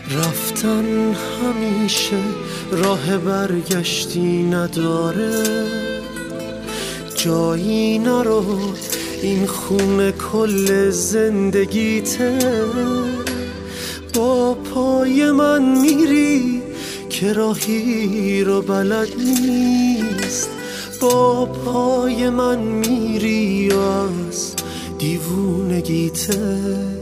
رفتن همیشه راه برگشتی نداره، جایی نرو این خونه کل زندگیته. با پای من میری که راهی رو بلد نیست، با پای من میری از دیوونگیته.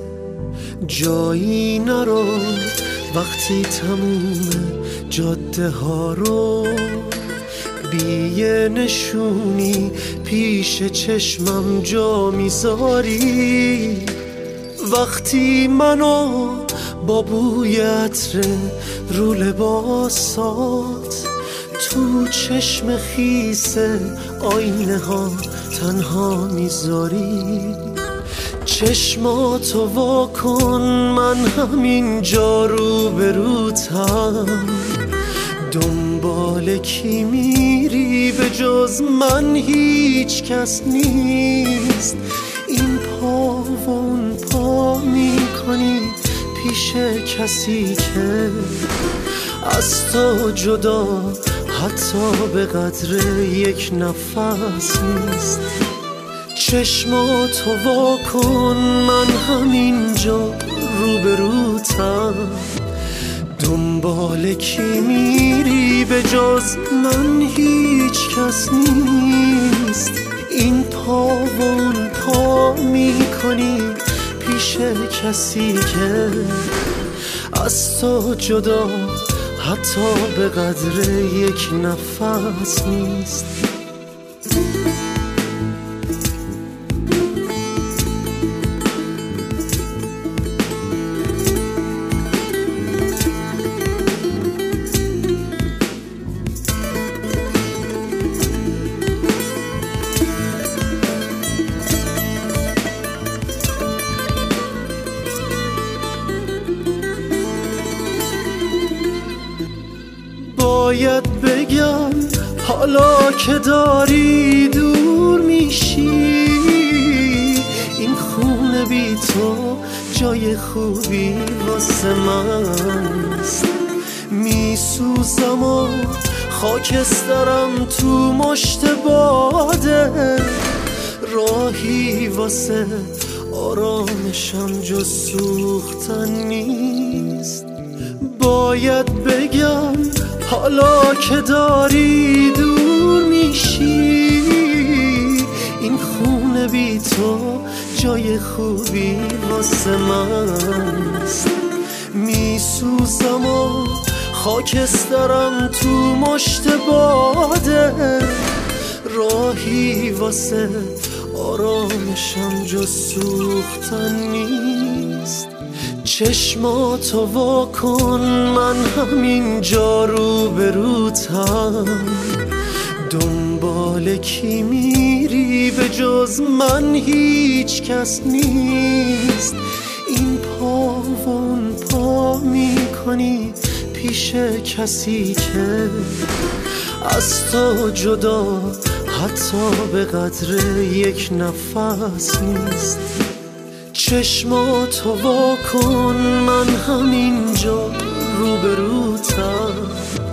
جایی نرو وقتی تموم جاده ها رو بی نشونی پیش چشمم جا میذاری. وقتی منو با بوی عطر رو لباسات تو چشم خیس آینه ها تنها میذاری. چشماتو وا کن، من همینجا رو بروتم. دنبال کی میری به جز من؟ هیچ کس نیست. این پا و اون پا میکنی پیش کسی که از تو جدا حتی به قدر یک نفس نیست. چشماتو وا کن، من همینجا روبروتم. دنبال کی میری به جز من؟ هیچ کس نیست. این پا و اون پا میکنی پیش کسی که از تو جدا حتی به قدر یک نفس نیست. باید بگم حالا که داری دور میشی، این خونه بی تو جای خوبی واسه منست. میسوزم و خاکسترم تو مشت باده، راهی واسه آرامشم جز سوختن نیست. باید بگم حالا که داری دور میشی، این خونه بی تو جای خوبی واسه منست. میسوزم و خاکسترم تو مشت باده، راهی واسه آرامشم جز سوختن نیست. چشماتو وا کن، من همینجا روبروتم. دنبال کی میری به جز من؟ هیچ کس نیست. این پا و اون پا میکنی پیش کسی که از تو جدا حتی به قدر یک نفس نیست. چشماتو وا کن، من همینجا روبروتم.